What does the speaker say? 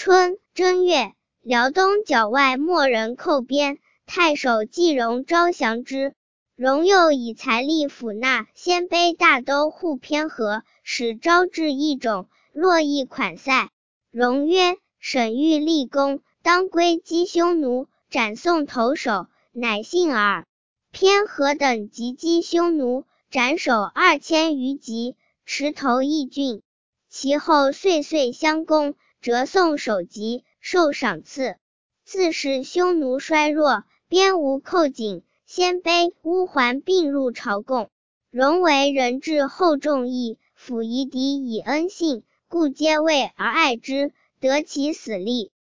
春正月，辽东角外莫人寇边，太守季荣招降之。荣又以财力抚纳鲜卑大都护偏和，使招致一种，络绎款塞。荣曰：沈欲立功，当归击匈奴，斩宋头首，乃信耳。偏和等及击匈奴，斩首2000余级，持头邑郡。其后岁岁相攻，折宋首级，受赏赐。自是匈奴衰弱，边无寇景，鲜卑、乌桓并入朝贡。荣为人质厚重义，辅夷狄以恩信，故皆畏而爱之，得其死力。